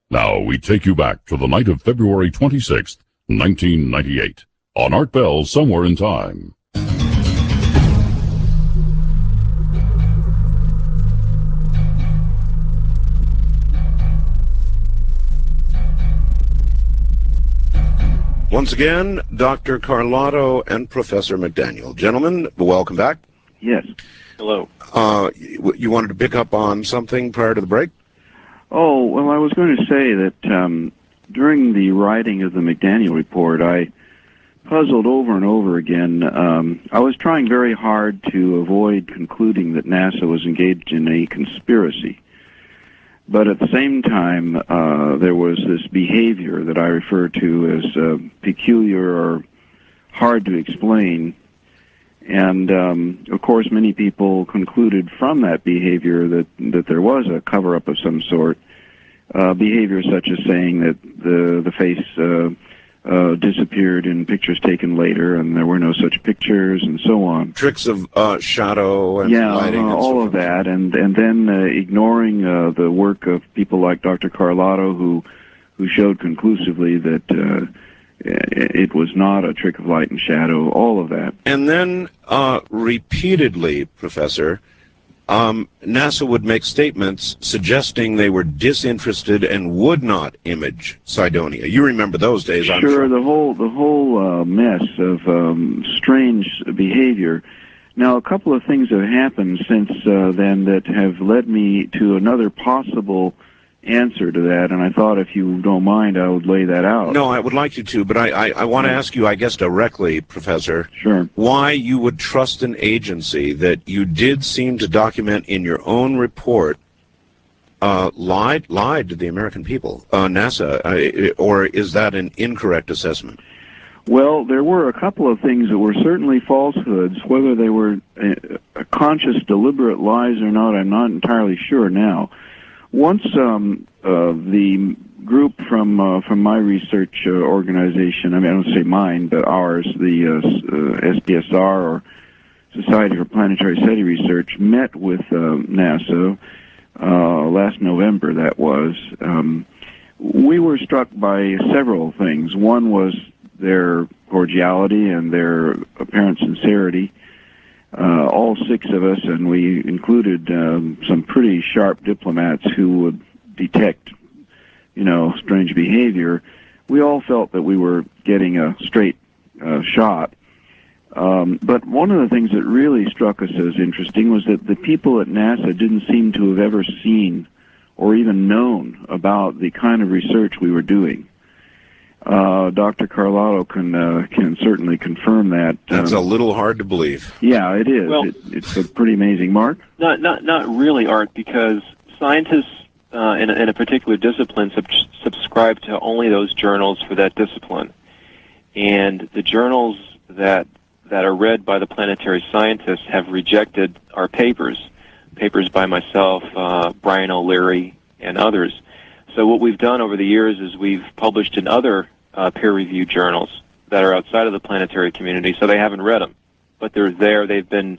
Now we take you back to the night of February 26th, 1998, on Art Bell's Somewhere in Time. Once again, Dr. Carlotto and Professor McDaniel. Gentlemen, welcome back. Yes. Hello. You wanted to pick up on something prior to the break? Oh, well, I was going to say that during the writing of the McDaniel report, I puzzled over and over again. I was trying very hard to avoid concluding that NASA was engaged in a conspiracy. But at the same time, there was this behavior that I refer to as peculiar or hard to explain. And, of course, many people concluded from that behavior that there was a cover-up of some sort. Behavior such as saying that the face disappeared in pictures taken later, and there were no such pictures, and so on. Tricks of shadow and lighting. And all of that, and then ignoring the work of people like Dr. Carlotto, who showed conclusively that it was not a trick of light and shadow, all of that. And then repeatedly, Professor, NASA would make statements suggesting they were disinterested and would not image Cydonia. You remember those days, I'm sure. Sure, the whole mess of strange behavior. Now, a couple of things have happened since then that have led me to another possible answer to that, and I thought, if you don't mind, I would lay that out. No, I would like you to, but I want to ask you, I guess, directly, Professor, sure, why you would trust an agency that you did seem to document in your own report lied to the American people, NASA, or is that an incorrect assessment? Well, there were a couple of things that were certainly falsehoods. Whether they were conscious, deliberate lies or not, I'm not entirely sure now. Once the group from my research organization, I don't say mine, but ours, the SPSR, or Society for Planetary SETI Research, met with NASA last November, that was, we were struck by several things. One was their cordiality and their apparent sincerity. All six of us, and we included some pretty sharp diplomats who would detect, strange behavior. We all felt that we were getting a straight shot. But one of the things that really struck us as interesting was that the people at NASA didn't seem to have ever seen or even known about the kind of research we were doing. Dr. Carlotto can certainly confirm that. That's a little hard to believe. Yeah, it is. Well, it's pretty amazing. Mark? Not really, Art, because scientists in a particular discipline subscribe to only those journals for that discipline, and the journals that are read by the planetary scientists have rejected our papers by myself, Brian O'Leary, and others. So what we've done over the years is we've published in other peer-reviewed journals that are outside of the planetary community, so they haven't read them, but they're there. They've been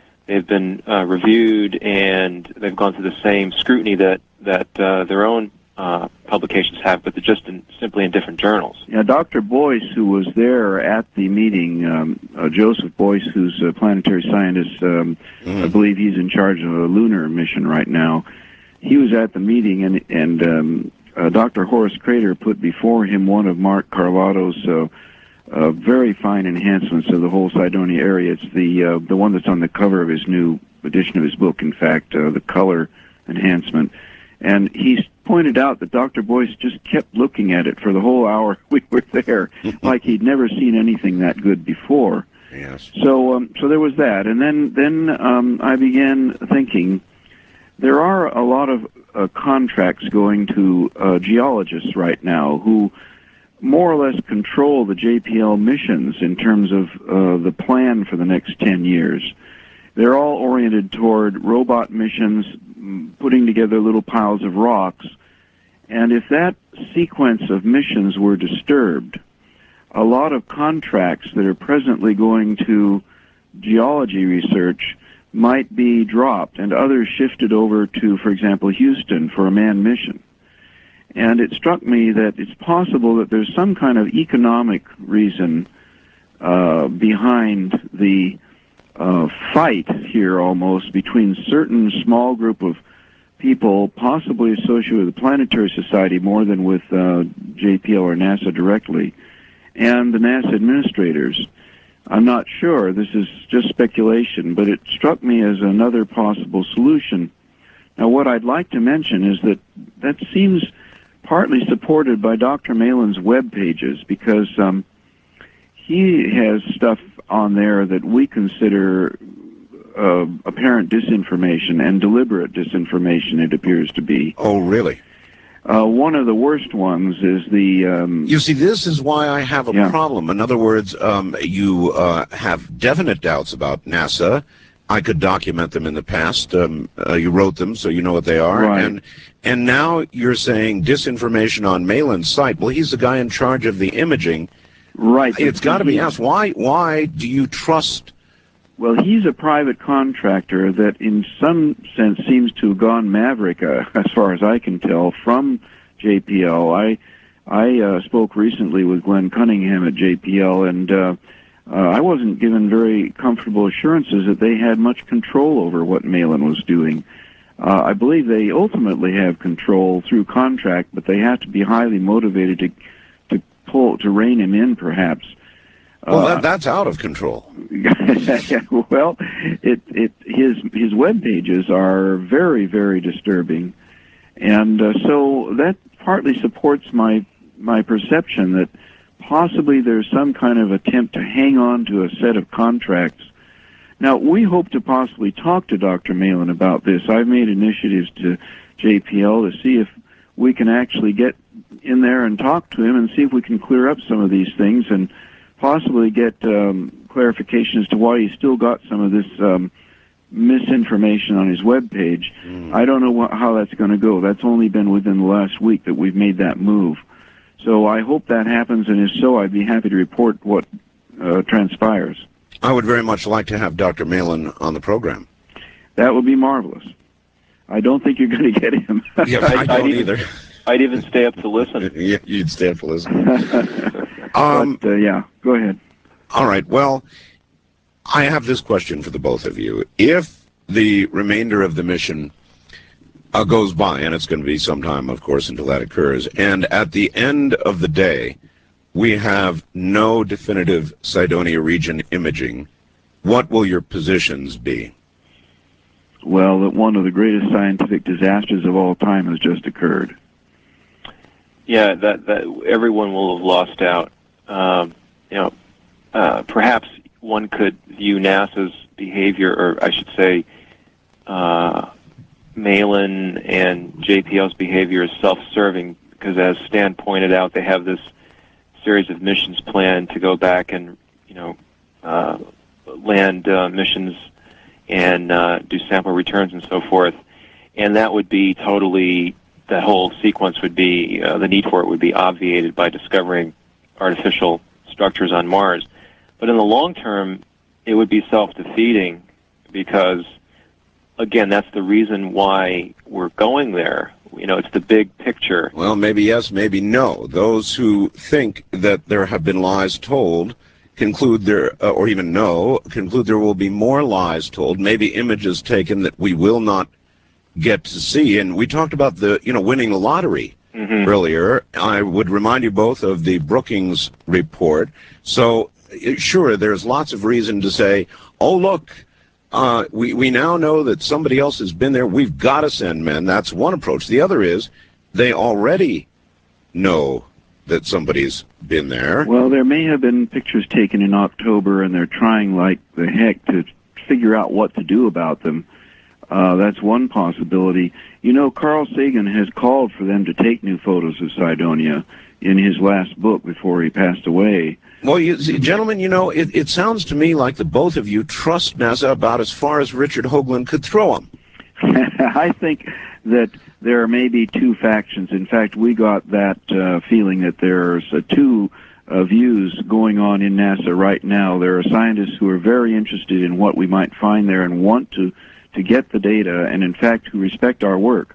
reviewed, and they've gone through the same scrutiny that their own publications have, but they're just simply in different journals. Yeah, Dr. Boyce, who was there at the meeting, Joseph Boyce, who's a planetary scientist, I believe he's in charge of a lunar mission right now. He was at the meeting, and Dr. Horace Crater put before him one of Mark Carlotto's very fine enhancements of the whole Cydonia area. It's the one that's on the cover of his new edition of his book, in fact, the color enhancement. And he's pointed out that Dr. Boyce just kept looking at it for the whole hour we were there, like he'd never seen anything that good before. Yes. So there was that. And then I began thinking, there are a lot of contracts going to geologists right now who more or less control the JPL missions in terms of the plan for the next 10 years. They're all oriented toward robot missions, putting together little piles of rocks. And if that sequence of missions were disturbed, a lot of contracts that are presently going to geology research might be dropped and others shifted over to, for example, Houston for a manned mission. And it struck me that it's possible that there's some kind of economic reason behind the fight here almost between certain small group of people possibly associated with the Planetary Society more than with JPL or NASA directly, and the NASA administrators. I'm not sure. This is just speculation, but it struck me as another possible solution. Now, what I'd like to mention is that seems partly supported by Dr. Malin's web pages, because he has stuff on there that we consider apparent disinformation and deliberate disinformation, it appears to be. Oh, really? One of the worst ones is the... You see, this is why I have a problem. In other words, you have definite doubts about NASA. I could document them in the past. You wrote them, so you know what they are. Right. And now you're saying disinformation on Malin's site. Well, he's the guy in charge of the imaging. Right. It's got to be asked, why do you trust... Well, he's a private contractor that in some sense seems to have gone maverick, as far as I can tell, from JPL. I spoke recently with Glenn Cunningham at JPL, and I wasn't given very comfortable assurances that they had much control over what Malin was doing. I believe they ultimately have control through contract, but they have to be highly motivated to rein him in, perhaps. Well, that's out of control. Well, his web pages are very, very disturbing, and so that partly supports my perception that possibly there's some kind of attempt to hang on to a set of contracts. Now, we hope to possibly talk to Dr. Malin about this. I've made initiatives to JPL to see if we can actually get in there and talk to him and see if we can clear up some of these things and possibly get clarification as to why he's still got some of this misinformation on his web page. I don't know how that's going to go. That's only been within the last week that we've made that move. So I hope that happens, and if so, I'd be happy to report what transpires. I would very much like to have Dr. Malin on the program. That would be marvelous. I don't think you're going to get him. Yeah, I don't either. I'd even stay up to listen. Yeah, you'd stay up to listen. Yeah, go ahead. All right, well, I have this question for the both of you. If the remainder of the mission goes by, and it's going to be some time, of course, until that occurs, and at the end of the day, we have no definitive Cydonia region imaging, what will your positions be? Well, that one of the greatest scientific disasters of all time has just occurred. Yeah, that everyone will have lost out. Perhaps one could view NASA's behavior, or I should say, Malin and JPL's behavior as self-serving, because as Stan pointed out, they have this series of missions planned to go back and, land missions and do sample returns and so forth. And that would be totally, the whole sequence would be, the need for it would be obviated by discovering artificial structures on Mars. But in the long term, it would be self-defeating because, again, that's the reason why we're going there. It's the big picture. Well, maybe yes, maybe no. Those who think that there have been lies told conclude conclude there will be more lies told, maybe images taken that we will not get to see. And we talked about the, winning the lottery earlier. I would remind you both of the Brookings report. So, sure, there's lots of reason to say, oh, look, we now know that somebody else has been there. We've got to send men. That's one approach. The other is they already know that somebody's been there. Well, there may have been pictures taken in October, and they're trying like the heck to figure out what to do about them. That's one possibility. Carl Sagan has called for them to take new photos of Cydonia in his last book before he passed away. Well, gentlemen, it sounds to me like the both of you trust NASA about as far as Richard Hoagland could throw them. I think that there may be two factions. In fact, we got that feeling that there's two views going on in NASA right now. There are scientists who are very interested in what we might find there and want to get the data, and in fact, who respect our work.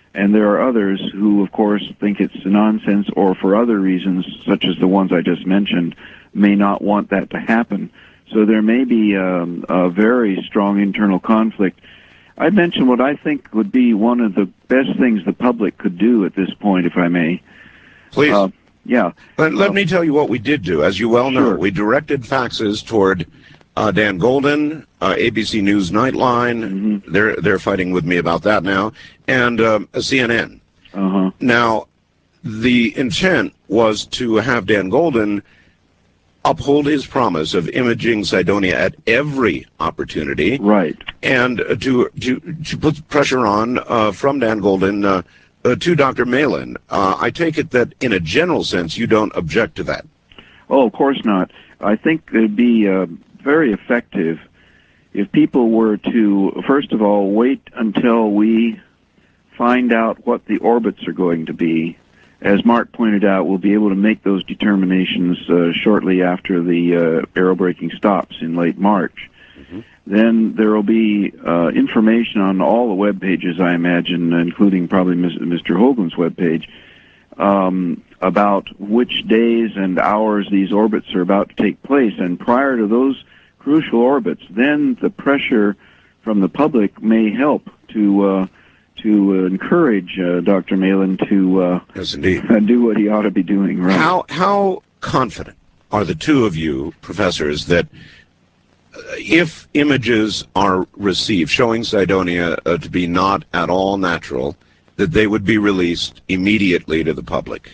And there are others who, of course, think it's nonsense, or for other reasons, such as the ones I just mentioned, may not want that to happen. So there may be a very strong internal conflict. I mentioned what I think would be one of the best things the public could do at this point, if I may. Please. Yeah. Let me tell you what we did do. As you well know, Sure. we directed faxes toward Dan Golden, ABC News Nightline. Mm-hmm. They're fighting with me about that now, and CNN. Uh-huh. Now, the intent was to have Dan Golden uphold his promise of imaging Cydonia at every opportunity, Right. and to put pressure on from Dan Golden to Dr. Malin. I take it that in a general sense you don't object to that. Oh, of course not. I think it'd be very effective if people were to, first of all, wait until we find out what the orbits are going to be. As Mark pointed out, we'll be able to make those determinations shortly after the aerobraking stops in late March. Mm-hmm. Then there will be information on all the web pages, I imagine, including probably Mr. Hoagland's web page, about which days and hours these orbits are about to take place. And prior to those crucial orbits, then the pressure from the public may help to encourage Dr. Malin to Yes, indeed. do what he ought to be doing. Right. How confident are the two of you, professors, that if images are received showing Cydonia to be not at all natural, that they would be released immediately to the public?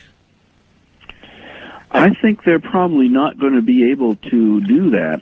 I think they're probably not going to be able to do that.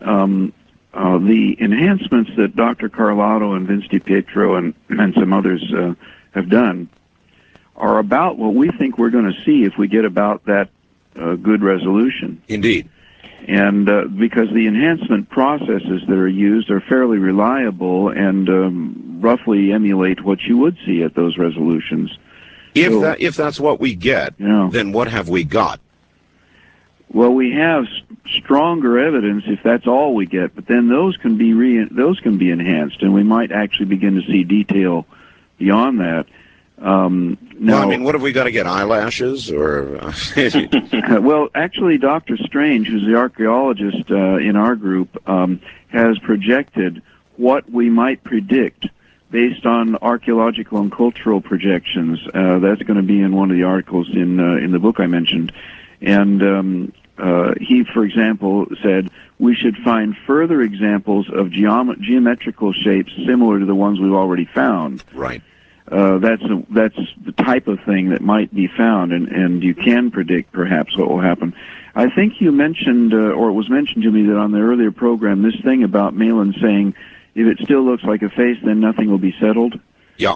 The enhancements that Dr. Carlotto and Vince DiPietro and some others have done are about what we think we're going to see if we get about that good resolution. Indeed. And because the enhancement processes that are used are fairly reliable and roughly emulate what you would see at those resolutions. If that's what we get, Yeah. then what have we got? Well, we have stronger evidence if that's all we get, but then those can be enhanced, and we might actually begin to see detail beyond that. Now, Well, I mean, what have we got to get? Eyelashes or? well, actually, Dr. Strange, who's the archaeologist in our group, has projected what we might predict based on archaeological and cultural projections. That's going to be in one of the articles in the book I mentioned. And he, for example, said we should find further examples of geometrical shapes similar to the ones we've already found. Right. That's the type of thing that might be found, and you can predict perhaps what will happen. I think you mentioned, or it was mentioned to me that on the earlier program, this thing about Malin saying, if it still looks like a face, then nothing will be settled. Yeah.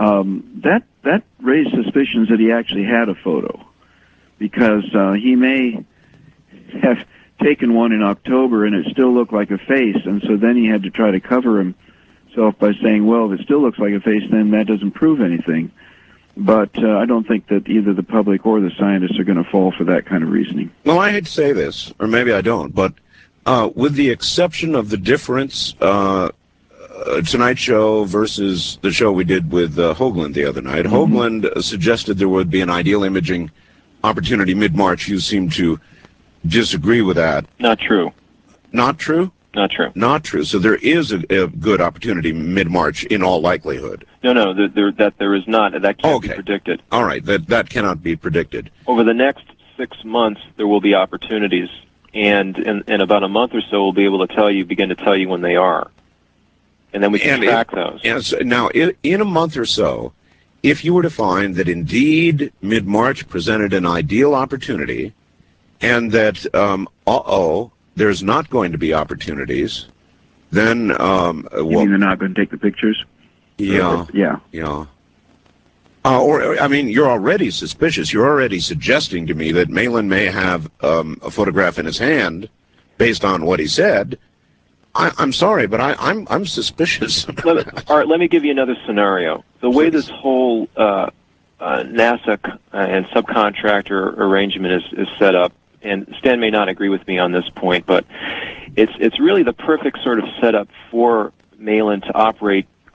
That raised suspicions that he actually had a photo, because he may have taken one in October and it still looked like a face, and so then he had to try to cover himself by saying, well, if it still looks like a face, then that doesn't prove anything. But I don't think that either the public or the scientists are going to fall for that kind of reasoning. Well, I hate to say this, or maybe I don't, but with the exception of the difference, Tonight Show versus the show we did with Hoagland the other night, Hoagland suggested there would be an ideal imaging opportunity mid-March. You seem to disagree with that. Not true. Not true? Not true. Not true. So there is a good opportunity mid-March in all likelihood. No, there is not. That can't be Okay. predicted. All right, that cannot be predicted. Over the next 6 months, there will be opportunities, and in about a month or so, we'll be able to begin to tell you when they are, and then we can track those. Yes. Now, in a month or so, if you were to find that indeed mid-March presented an ideal opportunity, and that there's not going to be opportunities, then You mean they're not going to take the pictures? yeah. Yeah. Or I mean, you're already suspicious. You're already suggesting to me that Malin may have a photograph in his hand, based on what he said. I'm sorry, but I'm suspicious. All right, let me give you another scenario. The way this whole NASA and subcontractor arrangement is set up, and Stan may not agree with me on this point, but it's really the perfect sort of setup for Malin to operate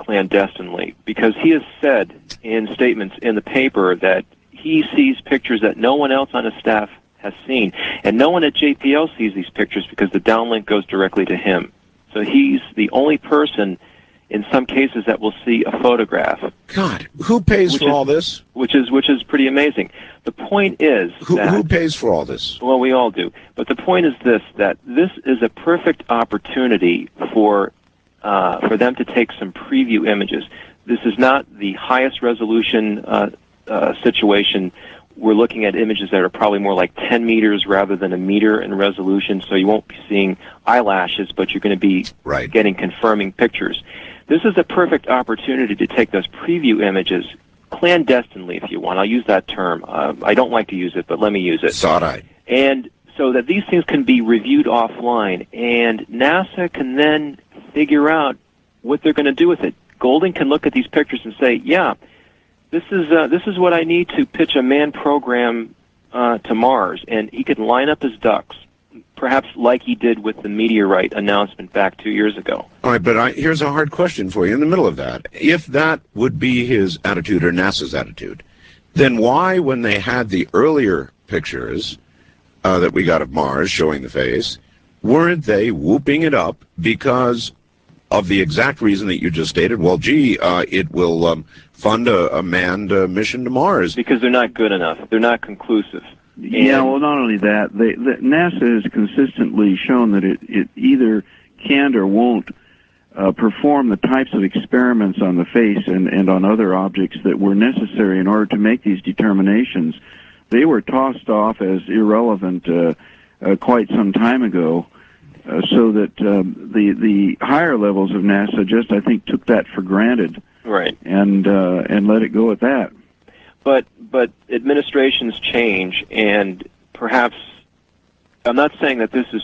clandestinely, because he has said in statements in the paper that he sees pictures that no one else on his staff has seen, and no one at JPL sees these pictures because the downlink goes directly to him. So he's the only person in some cases that will see a photograph. God, who pays for all this? Which is pretty amazing. The point is who pays for all this? Well, we all do. But the point is this: that this is a perfect opportunity for them to take some preview images. This is not the highest resolution situation. We're looking at images that are probably more like 10 meters rather than a meter in resolution, so you won't be seeing eyelashes, but you're going to be getting confirming pictures. This is a perfect opportunity to take those preview images clandestinely, if you want. I'll use that term. I don't like to use it, but let me use it. Sodite. And so that these things can be reviewed offline, and NASA can then figure out what they're going to do with it. Golden can look at these pictures and say, yeah, this is what I need to pitch a manned program to Mars, and he could line up his ducks, perhaps like he did with the meteorite announcement back 2 years ago. All right, but here's a hard question for you in the middle of that. If that would be his attitude or NASA's attitude, then why, when they had the earlier pictures that we got of Mars showing the face, weren't they whooping it up because of the exact reason that you just stated? Well, gee, it will fund a manned mission to Mars. Because they're not good enough. They're not conclusive. Yeah, well, not only that, NASA has consistently shown that it either can't or won't perform the types of experiments on the face and on other objects that were necessary in order to make these determinations. They were tossed off as irrelevant quite some time ago, so that the higher levels of NASA just, I think, took that for granted, right, and let it go at that. But administrations change, and perhaps I'm not saying that this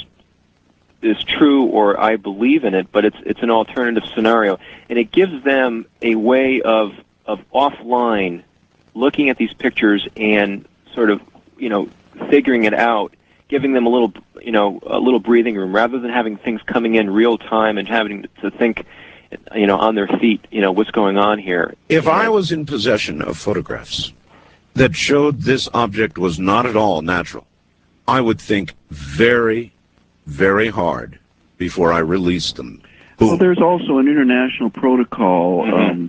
is true or I believe in it, but it's an alternative scenario, and it gives them a way of offline looking at these pictures and sort of figuring it out, giving them a little breathing room rather than having things coming in real time and having to think on their feet, what's going on here. If I was in possession of photographs that showed this object was not at all natural, I would think very, very hard before I released them. Well, there's also an international protocol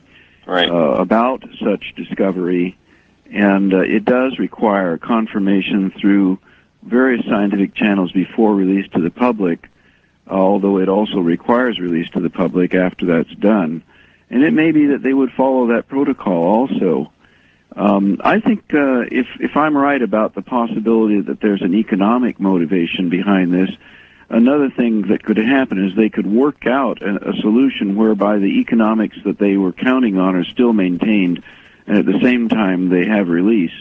about such discovery, and it does require confirmation through various scientific channels before release to the public, although it also requires release to the public after that's done. And it may be that they would follow that protocol also. I think if I'm right about the possibility that there's an economic motivation behind this, another thing that could happen is they could work out a solution whereby the economics that they were counting on are still maintained, and at the same time they have release.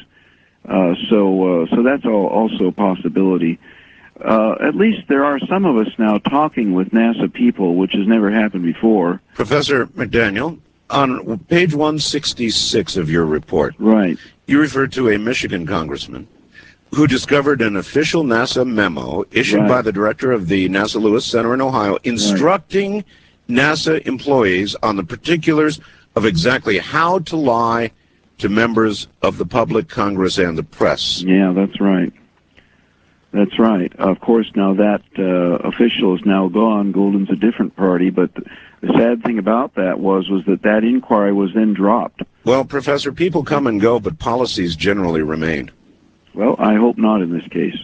So that's also a possibility. At least there are some of us now talking with NASA people, which has never happened before. Professor McDaniel, on page 166 of your report, right, you refer to a Michigan congressman who discovered an official NASA memo issued by the director of the NASA Lewis Center in Ohio instructing NASA employees on the particulars of exactly how to lie to members of the public, Congress, and the press. Yeah, that's right. That's right. Of course, now that official is now gone. Golden's a different party, but the sad thing about that was that inquiry was then dropped. Well, Professor, people come and go, but policies generally remain. Well, I hope not in this case.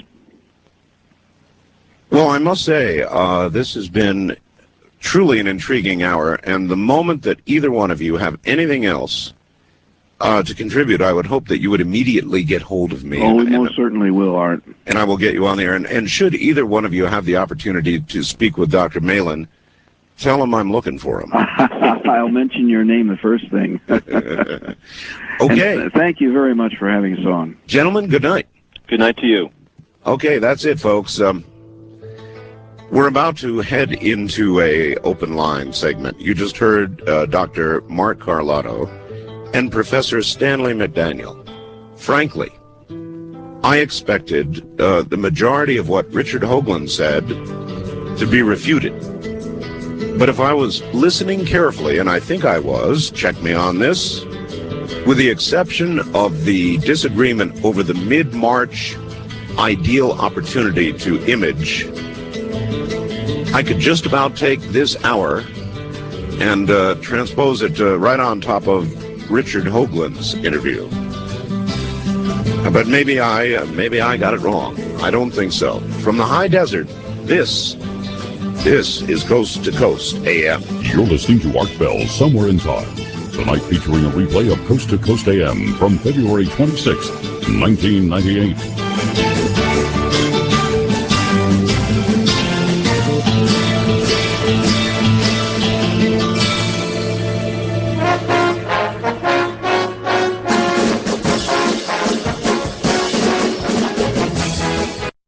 Well, I must say, this has been truly an intriguing hour, and the moment that either one of you have anything else to contribute, I would hope that you would immediately get hold of me. Oh, we most certainly will, Art. And I will get you on the air. And should either one of you have the opportunity to speak with Dr. Malin, tell him I'm looking for him. I'll mention your name the first thing. Okay. And thank you very much for having us on. Gentlemen, good night. Good night to you. Okay, that's it, folks. We're about to head into a open line segment. You just heard Dr. Mark Carlotto and Professor Stanley McDaniel. Frankly, I expected the majority of what Richard Hoagland said to be refuted. But if I was listening carefully, and I think I was, check me on this, with the exception of the disagreement over the mid-March ideal opportunity to image, I could just about take this hour and transpose it right on top of Richard Hoagland's interview. But maybe I got it wrong. I don't think so. From the high desert, this is Coast to Coast AM. You're listening to Art Bell Somewhere in Time. Tonight featuring a replay of Coast to Coast AM from February 26, 1998.